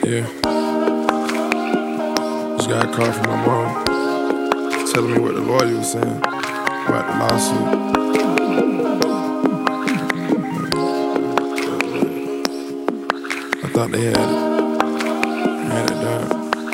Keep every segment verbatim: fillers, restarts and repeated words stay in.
Yeah. Just got a call from my mom telling me what the lawyer was saying about the lawsuit. I thought they had it. Had it done.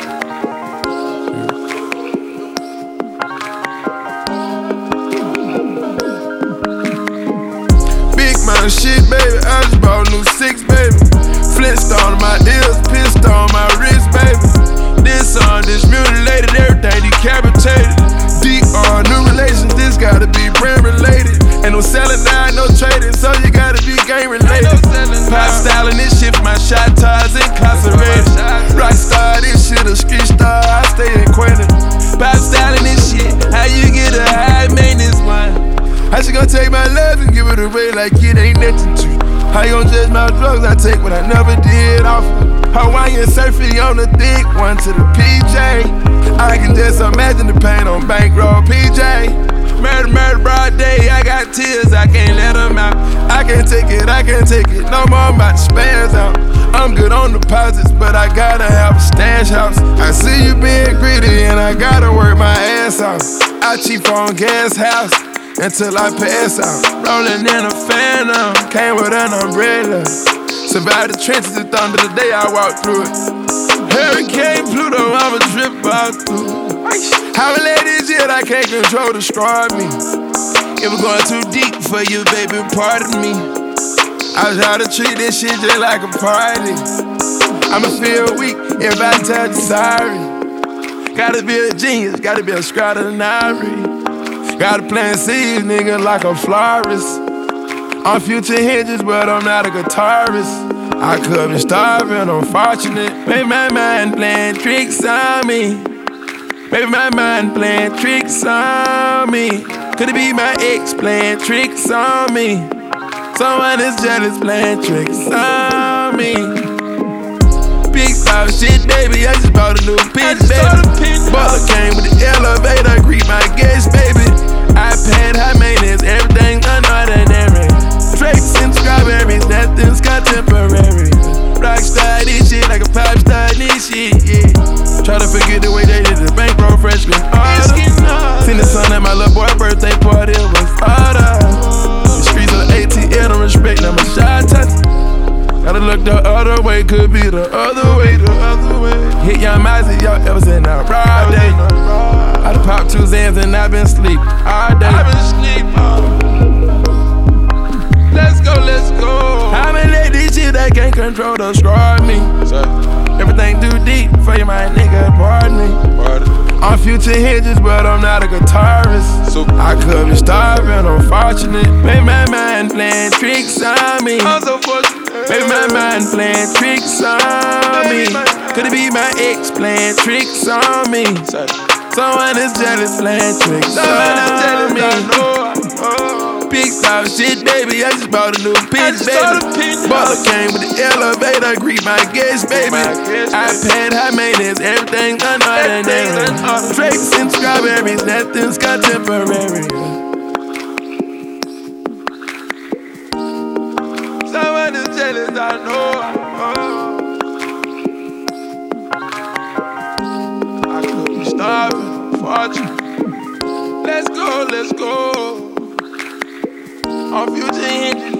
Big mountain shit, baby. I just bought a new six, baby. Flintstone on my ears, pistol on my wrist, baby. This song, this mutilated, everything decapitated. D R, new relations, this gotta be brand related. Ain't no selling now, no trading, so you gotta be game related. Pop styling this shit for my shot tires incarcerated. Rockstar, this shit a street star, I stay acquainted. Pop styling this shit, how you get a high maintenance one? How she gonna take my love and give it away like it ain't nothing to you? How you gon' judge my drugs I take what I never did off? Hawaiian surfing on the thick one to the P J. I can just imagine the pain on bankroll P J. Murder, murder, broad day, I got tears, I can't let them out. I can't take it, I can't take it, no more, I'm about to spaz out. I'm good on deposits, but I gotta have a stash house. I see you being greedy and I gotta work my ass off. I cheap on gas house until I pass out. Rolling in a phantom, came with an umbrella. Survived the trenches and thunder the day I walked through it. Hurricane Pluto, I'ma drip out through it. How I let this shit I can't control destroy me. If we're going too deep for you, baby, pardon me. I was trying to treat this shit just like a party. I'ma feel weak if I tell you sorry. Gotta be a genius, gotta be a extraordinary. Gotta plant seeds, nigga, like a florist. On future hinges, but I'm not a guitarist. I could be starving, unfortunate. Maybe my mind playing tricks on me. Maybe my mind playing tricks on me. Could it be my ex playing tricks on me? Someone is jealous playing tricks on me. Big style shit, baby, I just bought a new pitch, baby. Butler came with the elevator, greet my guests, baby. iPad, high maintenance, everything's unordinary. Drakes and strawberries, nothing's contemporary. Rockstar, this shit like a pop star, this shit, yeah. Try to forget the way they did the bankroll freshman order. Seen the sun at my little boy birthday party, it was harder. The streets of the A T L don't respect, I'm a shy touch. Gotta look the other way, could be the other way, the other way. Hit Young Mozzie, y'all ever seen that broad day? I done popped two Zans and I been asleep all day. I been asleep all day. Let's go, let's go. How many let this shit that can't control destroy me? Everything too deep for you, my nigga, pardon me. Pardon. On future hinges, but I'm not a guitarist. So I could be starving, unfortunate. Maybe my mind playing tricks on me. I'm so fortunate. Maybe my mind playing tricks on me. Could it be my ex playing tricks on me? Someone is jealous playing tricks on me. Big style shit, baby, I just bought a new pitch, baby. Butler came with the elevator, greet my guests, baby. iPad, high maintenance, everything's unordinary. Drakes and strawberries, nothing's contemporary. Someone is jealous, I know. I could be starving, fortune. Let's go, let's go. On future hinges.